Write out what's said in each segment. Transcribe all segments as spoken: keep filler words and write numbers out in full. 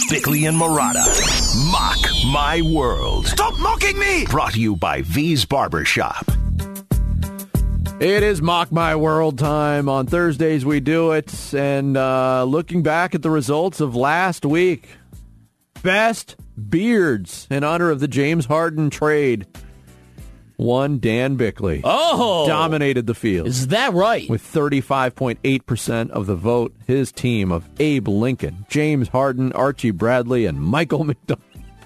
Bickley and Marotta. Mock My World. Stop mocking me! Brought to you by V's Barbershop. It is Mock My World time. On Thursdays we do it. And uh, looking back at the results of last week, best beards in honor of the James Harden trade. One Dan Bickley. Oh! Dominated the field. Is that right? With thirty-five point eight percent of the vote, his team of Abe Lincoln, James Harden, Archie Bradley, and Michael McDonald.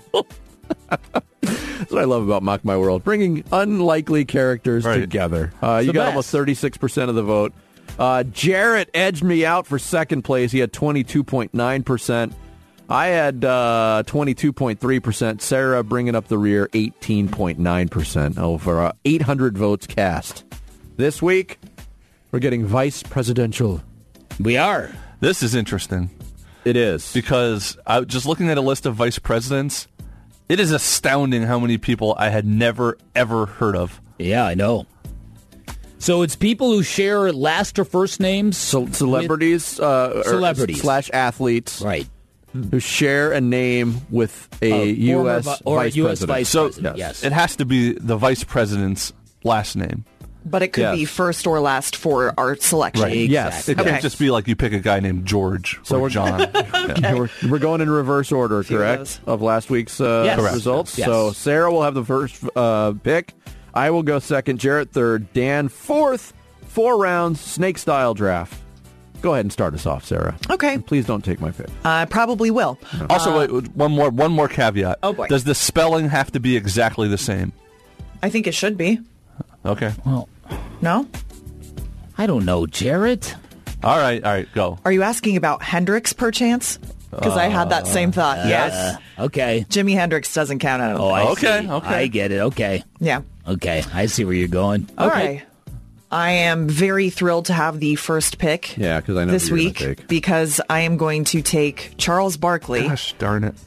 That's what I love about Mock My World, bringing unlikely characters right. together. Uh, you the got best. almost thirty-six percent of the vote. Uh, Jarrett edged me out for second place. He had twenty-two point nine percent. I had uh, twenty-two point three percent. Sarah bringing up the rear, eighteen point nine percent. Over uh, eight hundred votes cast. This week, we're getting vice presidential. We are. This is interesting. It is. Because I just looking at a list of vice presidents, it is astounding how many people I had never, ever heard of. Yeah, I know. So it's people who share last or first names? Ce- celebrities. Uh, Celebrities. Or slash athletes. Right. Who share a name with a Uh, U S former vi- or vice U S president. vice So president, yes. it has to be the vice president's last name. But it could Yes. be first or last for our selection. Right. Yes. It Okay. can't just be like you pick a guy named George So or we're- John. Yeah. We're, we're going in reverse order, Few of correct, those. of last week's uh, Yes. Correct. results. Yes. So Sarah will have the first uh, pick. I will go second. Jarrett third. Dan fourth. Four rounds, snake-style draft. Go ahead and start us off, Sarah. Okay. And please don't take my pick. I probably will. Also, wait, one more one more caveat. Oh, boy. Does the spelling have to be exactly the same? I think it should be. Okay. Well, No? I don't know, Jarrett. All right. All right. Go. Are you asking about Hendrix, perchance? Because I had that same thought. yes. Uh, okay. Jimi Hendrix doesn't count. I don't Oh, think. I Okay, see. okay. I get it. Okay. Yeah. Okay. I see where you're going. Okay. All right. I am very thrilled to have the first pick Yeah, because I know this who you're week gonna take. because I am going to take Charles Barkley. Gosh darn it.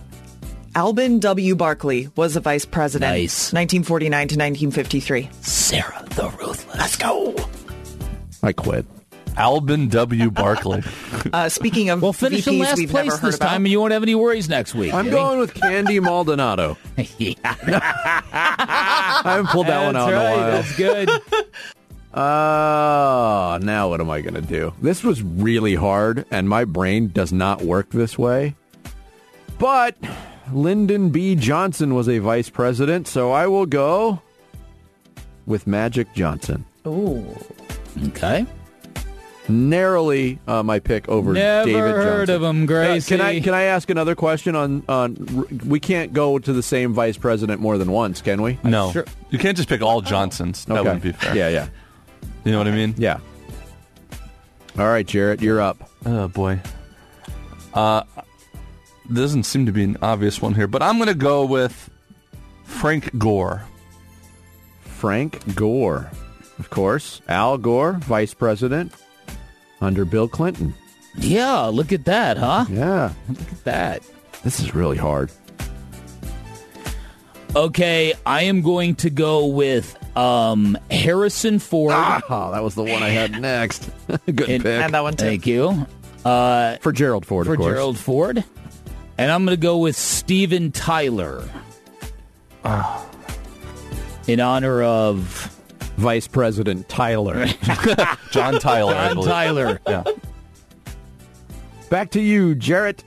Alvin W. Barkley was a vice president. Nice. nineteen forty-nine to nineteen fifty-three. Sarah the Ruthless. Let's go. I quit. Albin W. Barkley. Uh, speaking of Well, finish in V Ps last we've place never heard this about. time, and you won't have any worries next week. I'm Jimmy. going with Candy Maldonado. yeah. I haven't pulled that one out That's in a right. while. That's good. Uh, now what am I going to do? This was really hard, and my brain does not work this way. But Lyndon B. Johnson was a vice president, so I will go with Magic Johnson. Ooh. Okay. Narrowly uh, my pick over Never David Johnson. heard of him, Gracie. Uh, can I can I ask another question on on we can't go to the same vice president more than once, can we? No. Sure. You can't just pick all Johnsons. That Okay. wouldn't be fair. Yeah, yeah. You know what I mean? Yeah. All right, Jarrett, you're up. Oh, boy. Uh, there doesn't seem to be an obvious one here, but I'm going to go with Frank Gore. Frank Gore. Of course. Al Gore, vice president under Bill Clinton. Yeah, look at that, huh? Yeah. Look at that. This is really hard. Okay, I am going to go with um, Harrison Ford. Ah, that was the one I had next. Good And- pick. And that one too. Thank you. Uh, For Gerald Ford, for of course. Gerald Ford. And I'm going to go with Steven Tyler. In honor of Vice President Tyler. John Tyler, I John believe. Tyler. Yeah. Back to you, Jarrett.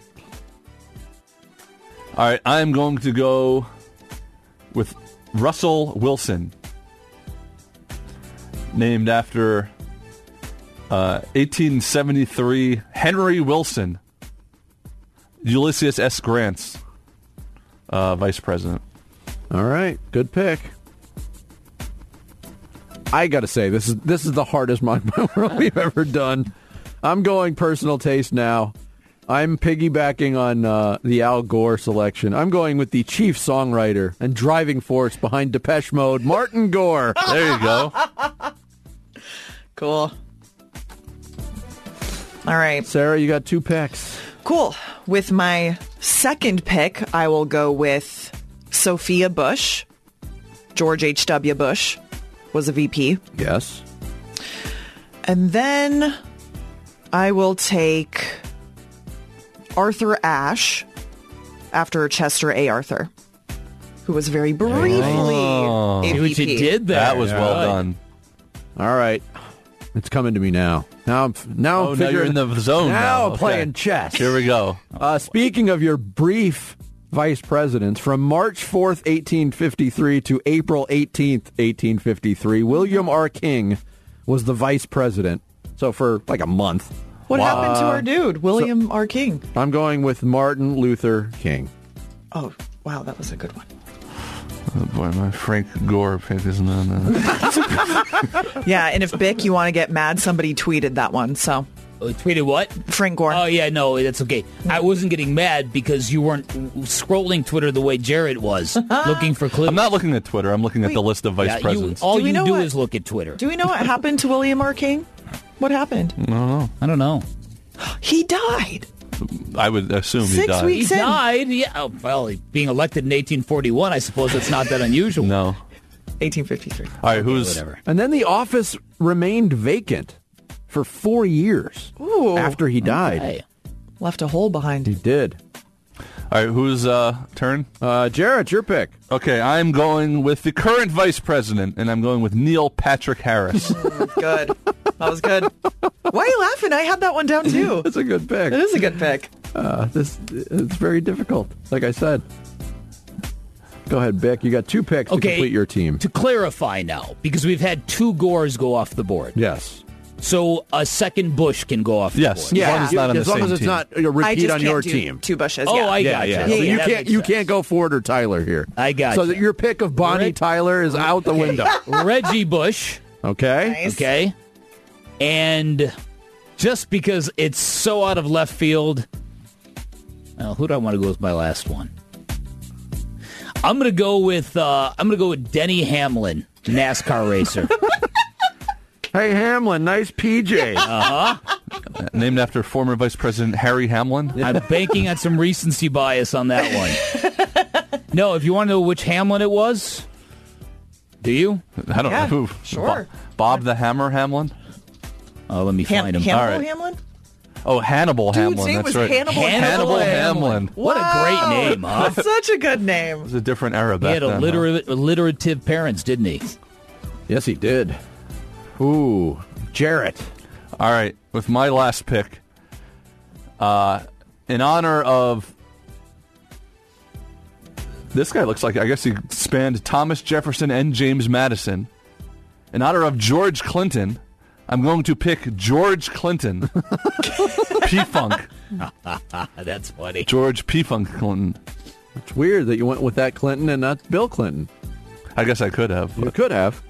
All right, I'm going to go with Russell Wilson, named after uh, eighteen seventy-three Henry Wilson, Ulysses S. Grant's uh, vice president. All right, good pick. I got to say, this is this is the hardest Mock My World we've ever done. I'm going personal taste now. I'm piggybacking on uh, the Al Gore selection. I'm going with the chief songwriter and driving force behind Depeche Mode, Martin Gore. There you go. Cool. All right. Sarah, you got two picks. Cool. With my second pick, I will go with Sophia Bush. George H W. Bush was a V P. Yes. And then I will take Arthur Ashe, after Chester A. Arthur, who was very briefly Oh. a See what V you P. did there. That was well Good. done. All right. It's coming to me now. Now I'm now Oh, I'm now you're figuring in the zone Now now. I'm Okay. playing chess. Here we go. Uh, speaking of your brief vice presidents, from March fourth, eighteen fifty-three to April eighteenth, eighteen fifty-three, William R. King was the vice president. So for like a month. What Wow. happened to our dude, William R. King? I'm going with Martin Luther King. Oh, wow, that was a good one. Oh, boy, my Frank Gore pick is not. Uh... Yeah, and if Bick, you want to get mad, somebody tweeted that one. So Oh, tweeted what? Frank Gore. Oh, yeah, no, that's okay. I wasn't getting mad because you weren't scrolling Twitter the way Jared was, looking for clues. I'm not looking at Twitter. I'm looking at Wait. the list of vice Yeah, you, presidents. all Do we you know do what- is look at Twitter. Do we know what happened to William R. King? What happened? I don't know. He died. I would assume he Six died. weeks. He in. died. Yeah. Oh, well, being elected in eighteen forty-one, I suppose that's not that unusual. No. eighteen fifty-three. All right, who's Whatever. And then the office remained vacant for four years Ooh. after he died. Hey. Left a hole behind. He did. all right? Whose uh, turn? Uh, Jarrett, your pick. Okay, I'm going with the current vice president, and I'm going with Neil Patrick Harris. Good. That was good. Why are you laughing? I had that one down too. That's a good pick. It is a good pick. Uh, this it's very difficult. Like I said. Go ahead, Bick. You got two picks to Okay. complete your team. To clarify now, because we've had two Gores go off the board. Yes. So a second Bush can go off the Yes. board. As long as it's not on as the long same as it's team. not a I repeat just on can't your do team. two bushes. Oh, yeah. I Yeah, gotcha. yeah. Yeah, So yeah, you that can't makes you sense. can't go Ford or Tyler here. I gotcha. So that your pick of Bonnie Reg- Tyler is out the window. Reggie Bush. Okay. Nice. Okay. And just because it's so out of left field, well, who do I want to go with my last one? I'm gonna go with uh, I'm gonna go with Denny Hamlin, NASCAR racer. Hey Hamlin, nice P J. Named after former Vice President Harry Hamlin. I'm banking on some recency bias on that one. No, if you want to know which Hamlin it was, do you? I don't Yeah, know who. sure. Bo- Bob the Hammer Hamlin. Oh, let me Han- find him. Hannibal All right. Hamlin? Oh, Hannibal Dude's Hamlin. name That's was right. Hannibal, Hannibal Hamlin. What a great name, huh? Such a good It name. was a different era He back had then. huh? alliterative, alliterative parents, didn't he? Yes, he did. Ooh, Jarrett. All right, with my last pick, uh, in honor of this guy, looks like I guess he spanned Thomas Jefferson and James Madison. In honor of George Clinton, I'm going to pick George Clinton, P-Funk, That's funny. George P-Funk Clinton. It's weird that you went with that Clinton and not Bill Clinton. I guess I could have. You But could have.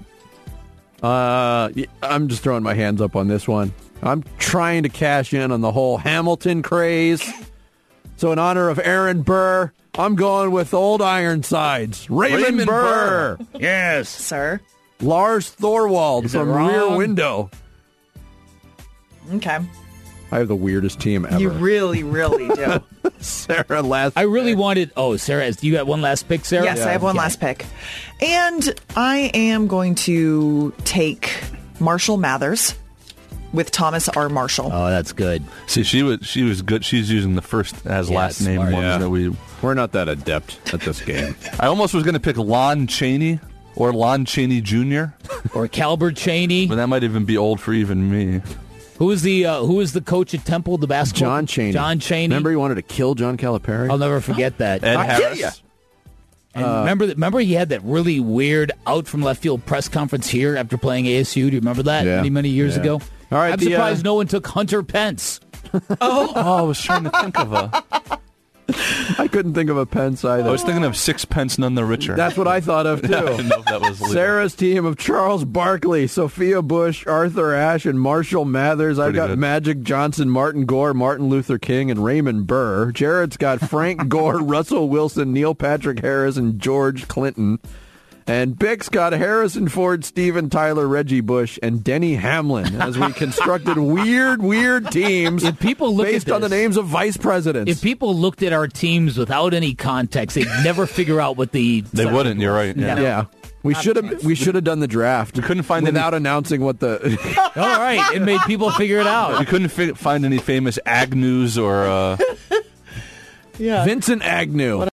Uh, y- I'm just throwing my hands up on this one. I'm trying to cash in on the whole Hamilton craze. So in honor of Aaron Burr, I'm going with Old Ironsides. Raymond, Raymond Burr. Burr. Yes. Sir. Lars Thorwald Is it from wrong? Rear Window. Okay. I have the weirdest team ever. You really, really do. Sarah last. I really wanted. Oh, Sarah, you got one last pick, Sarah? Yes, I have one Okay. last pick. And I am going to take Marshall Mathers with Thomas R. Marshall. Oh, that's good. see, she was she was good. She's using the first as Yeah, last name smart. ones Yeah. that we. We're not that adept at this game. I almost was going to pick Lon Chaney or Lon Chaney Junior, Or Calbert Cheney. but that might even be old for even me. Who is the uh, Who is the coach at Temple? The basketball. John Chaney. John Chaney. Remember he wanted to kill John Calipari? I'll never forget that. Ed I'll Harris. kill ya. And remember that? Remember he had that really weird out from left field press conference here after playing A S U. Do you remember that Yeah. many many years Yeah. ago? All right, I'm the, surprised uh, no one took Hunter Pence. Oh, I was trying to think of a. I couldn't think of a Pence either. I was thinking of Sixpence None the Richer. That's what I thought of, too. I didn't know if that was legal. Sarah's team of Charles Barkley, Sophia Bush, Arthur Ashe, and Marshall Mathers. I've Pretty got good. Magic Johnson, Martin Gore, Martin Luther King, and Raymond Burr. Jared's got Frank Gore, Russell Wilson, Neil Patrick Harris, and George Clinton. And Bick's got Harrison Ford, Steven Tyler, Reggie Bush, and Denny Hamlin as we constructed weird, weird teams If people look based at on the this- names of vice presidents. If people looked at our teams without any context, they'd never figure out what the. They wouldn't. You're right. Yeah. yeah. We Not a should have chance. we should have done the draft. We couldn't find any- without announcing what the All right, it made people figure it We out. couldn't fi- find any famous Agnews or uh, Yeah. Vincent Agnew.